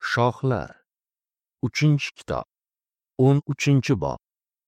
Shohlar 3-kitob 13-bob.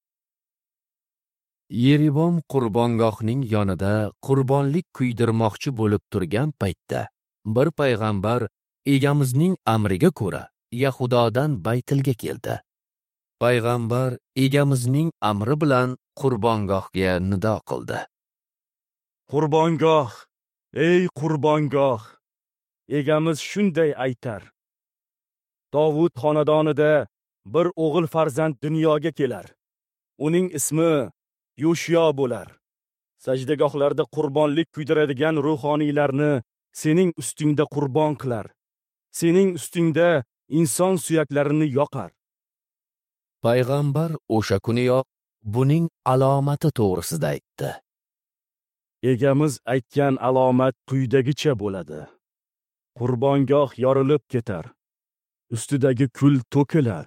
Yeribom qurbongohning yonida qurbonlik kuydirmoqchi bo'lib turgan paytda bir payg'ambar egamizning amriga ko'ra Yahudodan Baytilga keldi. Payg'ambar egamizning amri bilan qurbongohga nido qildi. Qurbongoh, ey qurbongoh, egamiz shunday aytar. Dovud xonadonida bir o'g'il farzand dunyoga kelar. Uning ismi Yoshiyo bo'lar. Sajdagohlarda qurbonlik kuydiradigan ruhoniylarni sening ustingda qurbon qilar. Sening ustingda inson suyaklarini yoqar. Payg'ambar o'sha kuniyoq buning alomati to'g'risida aytdi. Egamiz aytgan alomat quyidagicha bo'ladi. Qurbongoh yorilib ketar. Ustidagi kul to'kilar.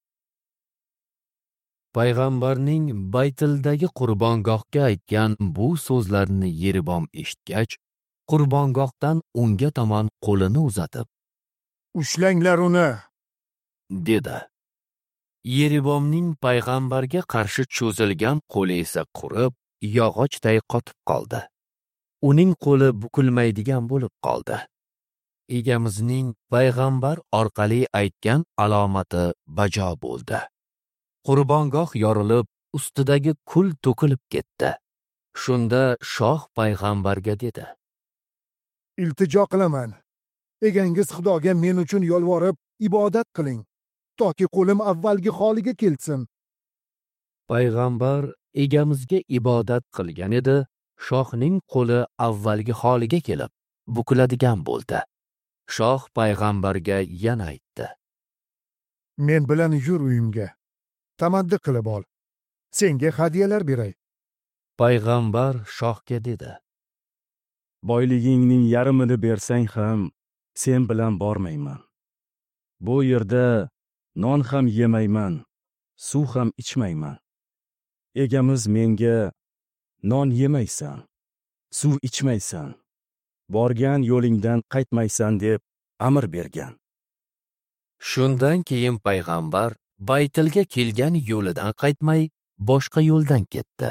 Payg'ambarning Baytildagi qurbongohga aytgan bu so'zlarini Yeribom eshitgach, qurbongohdan unga tomon qo'lini uzatib, "Ushlanglar uni", dedi. Yeribomning payg'ambarga qarshi cho'zilgan qo'li esa qurib, yog'ochday qotib qoldi. Uning qo'li bukilmaydigan bo'lib qoldi. Egamizning payg'ambar orqali aytgan alomati bajo bo'ldi. Qurbongoh yorilib, ustidagi kul to'kilib ketdi. Shunda shoh payg'ambarga dedi: "Iltijo qilaman. Egangiz Xudoga men uchun yolvorib ibodat qiling, toki qo'lim avvalgi holiga kelsin." Payg'ambar egamizga ibodat qilgan edi, shohning qo'li avvalgi holiga kelib, bukiladigan bo'ldi. Shoh payg'ambarga yana aytdi: "Men bilan yur uyimga. Tamaddi qilib ol. Senga hadyalar beray." Payg'ambar shohga dedi: Boyligingning yarmini bersang ham sen bilan bormayman. Bu yerda non ham yemayman, suv ham ichmayman. Egamiz menga non yemaysan, suv ichmaysan, borgan yo'lingdan qaytmaysan deb amr bergan. Shundan keyin payg'ambar Baytilga kelgan yo'lidan qaytmay, boshqa yo'ldan ketdi.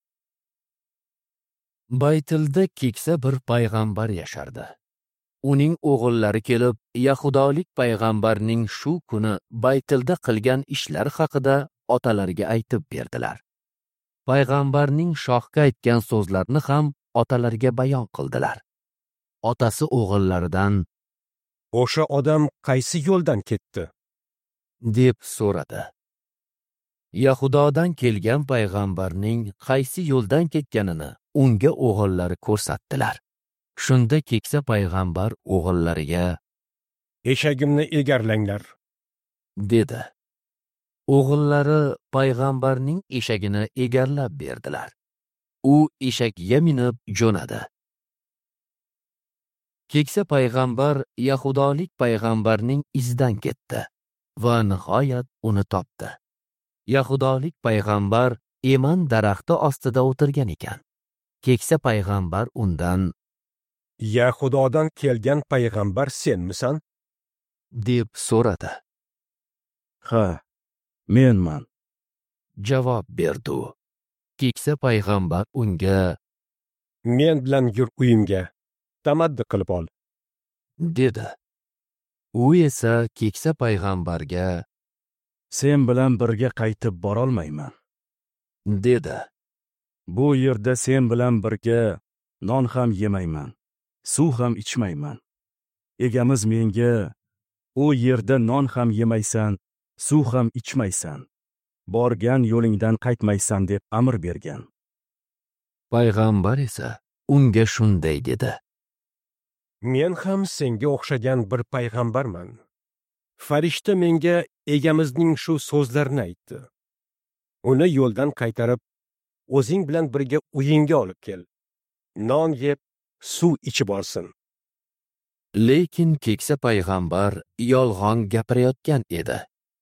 Baytilda keksa bir payg'ambar yashardi. Uning o'g'illari kelib, yahudolik payg'ambarning shu kuni Baytilda qilgan ishlar haqida otalariga aytib berdilar. Payg'ambarning shohga aytgan so'zlarini ham otalariga bayon qildilar. Otasi o'g'illaridan: "O'sha odam qaysi yo'ldan ketdi?" deb so'radi. Yahudodan kelgan payg'ambarning qaysi yo'ldan ketganini unga o'g'illari ko'rsatdilar. Shunda keksa payg'ambar o'g'illariga: "Eshagimni egarlanglar", dedi. O'g'illari payg'ambarning eshagini egarlab berdilar. U eshakka minib jo'nadi. Keksa payg'ambar yahudolik payg'ambarning izidan ketdi va nihoyat uni topdi. Yahudolik payg'ambar eman daraxti ostida o'tirgan ekan. Keksa payg'ambar undan: "Yahudodan kelgan payg'ambar senmisan?" deb so'radi. "Ha, menman", javob berdi u. Keksa payg'ambar unga: "Men bilan yur uyimga, tamaddi qilib ol", dedi. U esa keksa payg'ambarga: "Sen bilan birga qaytib borolmayman", dedi. Bu yerda sen bilan birga non ham yemayman, suv ham ichmayman. Egamiz menga u yerda non ham yemaysan, suv ham ichmaysan, borgan yo'lingdan qaytmaysan deb amr bergan. Payg'ambar esa unga shunday dedi: "Men ham senga o'xshagan bir payg'ambarman. Farishta menga egamizning shu so'zlarini aytdi. Uni yo'ldan qaytarib, o'zing bilan birga uyingga olib kel. Non yeb, suv ichib olsin." Lekin keksa payg'ambar yolg'on gapirayotgan edi.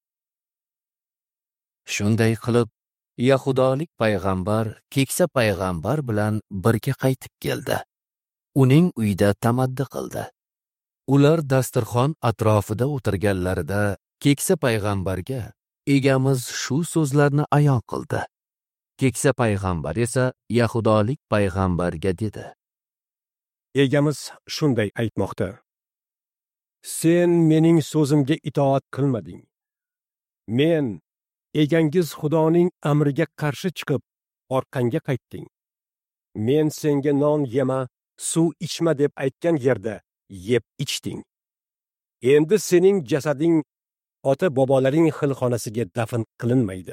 Shunday qilib, yahudolik payg'ambar keksa payg'ambar bilan birga qaytib keldi. Uning uyida tamaddi qildi. Ular dasturxon atrofida o'tirganlarida keksa payg'ambarga egamiz shu so'zlarni ayon qildi. Keksa payg'ambar esa yahudolik payg'ambarga dedi: Egamiz shunday aytmoqda: Sen mening so'zimga itoat qilmading. Men egangiz Xudoning amriga qarshi chiqib, orqangga qaytding. Men senga non yema, suv ichma deb aytgan yerda yeb ichding. Endi sening jasading ota-bobolaring xilxonasiga dafn qilinmaydi.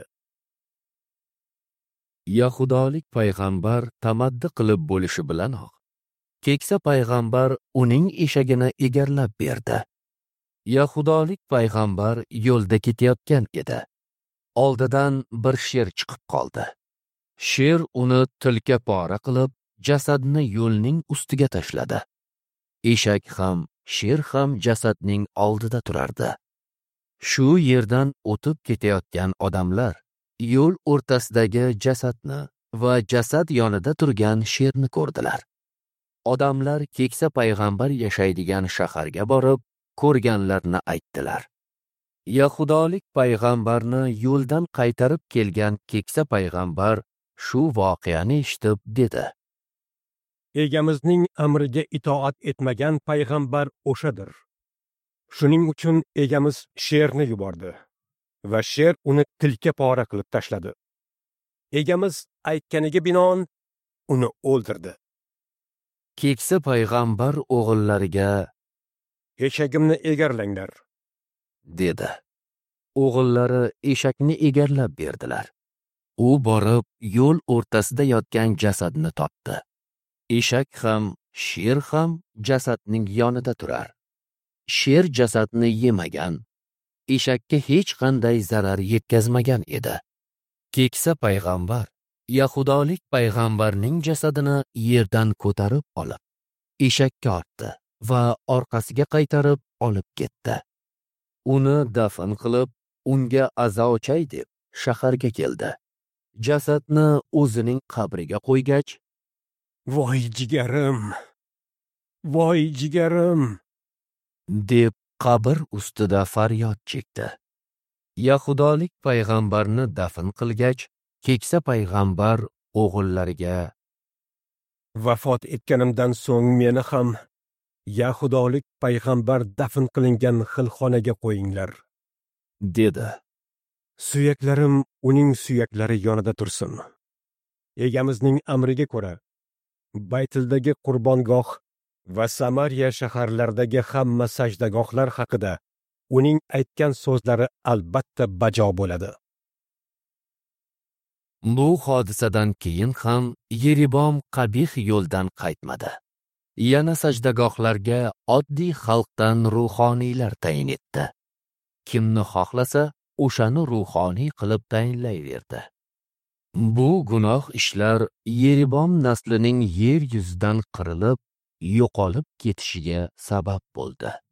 Yahudolik payg'ambar tamaddi qilib bo'lishi bilanoq keksa payg'ambar uning eshagini egarlab berdi. Yahudolik payg'ambar yo'lda ketayotgan edi. Oldidan bir sher chiqib qoldi. Sher uni tilka pora qilib, jasadni yo'lning ustiga tashladi. Eshak ham, sher ham jasadning oldida turardi. Shu yerdan o'tib ketayotgan odamlar yo'l o'rtasidagi jasadni va jasad yonida turgan sherni ko'rdilar. Odamlar keksa payg'ambar yashaydigan shaharga borib, ko'rganlarni aytdilar. Yahudolik payg'ambarni yo'ldan qaytarib kelgan keksa payg'ambar shu voqeani eshitib dedi: Egamizning amriga itoat etmagan payg'ambar o'shadir. Shuning uchun egamiz sherni yubordi va sher uni tilka pora qilib tashladi. Egamiz aytganiga binoan uni o'ldirdi. Keksa payg'ambar o'g'illariga Eshagimni egarlanglar, dedi. O'g'illari eshakni egarlab berdilar. U borib yo'l o'rtasida yotgan jasadni topdi. Eshak ham, sher ham jasadning yonida turar. Sher jasadni yemagan, eshakka hech qanday zarar yetkazmagan edi. Keksa payg'ambar yahudolik payg'ambarning jasadini yerdan ko'tarib olib, eshakka ortdi va orqasiga qaytarib olib ketdi. Uni dafn qilib, unga azo ochay deb shaharga keldi. Jasadni o'zining qabriga qo'ygach, voy jigarim, voy jigarim deb qabr ustida faryod chekdi. Yahudolik payg'ambarni dafn qilgach, keksa payg'ambar o'g'illariga vafot etganimdan so'ng meni ham yahudolik payg'ambar dafn qilingan xilxonaga qo'yinglar, dedi. Suyaklarim uning suyaklari yonida tursin. Egamizning amriga ko'ra Baytildagi qurbongoh va Samariya shaharlaridagi hamma sajdagohlar haqida uning aytgan so'zlari albatta bajo bo'ladi. Bu hodisadan keyin ham Yeribom qabih yo'ldan qaytmadi. Yana sajdagohlarga oddiy xalqdan ruhoniylar tayin etdi. Kimni xohlasa, o'shani ruhoniy qilib tayinlayverdi. Bu gunoh ishlar Yeribom naslining yer yuzidan qirilib, yo'qolib ketishiga sabab bo'ldi.